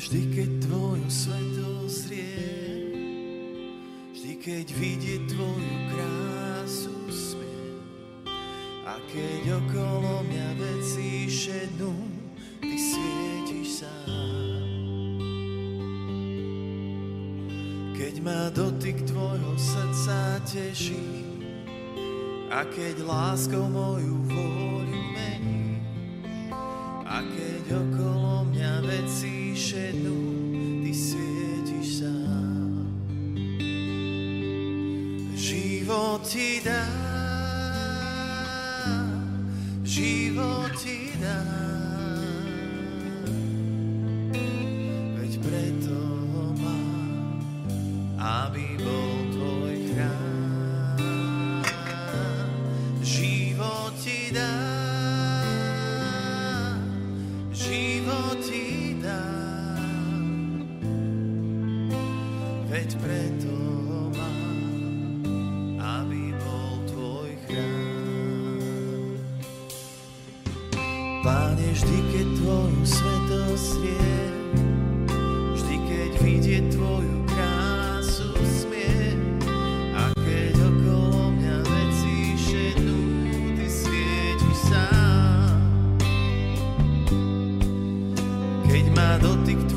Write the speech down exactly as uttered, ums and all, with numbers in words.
vždy, keď tvoju svetosť zrie, vždy, keď vidieť tvoju krásu smiem. A keď okolo mňa veci šednú, ty svietiš sám. Keď ma dotyk tvojho srdca teší, a keď láskou moju vôľu mení, a keď okolo mňa veci šednú, ty svietiš sám. Život ti dá, život ti dá, veď preto ho mám, aby bol tvoj chrám. Život ti dá, život ti dá, veď preto ho mám, aby bol tvoj chrám. Páne, vždy, keď tvoju svetosť zriem, vždy, keď vidieť tvoju krásu smiem, a keď okolo mňa veci šednú, ty svietiš sám. Keď ma dotyk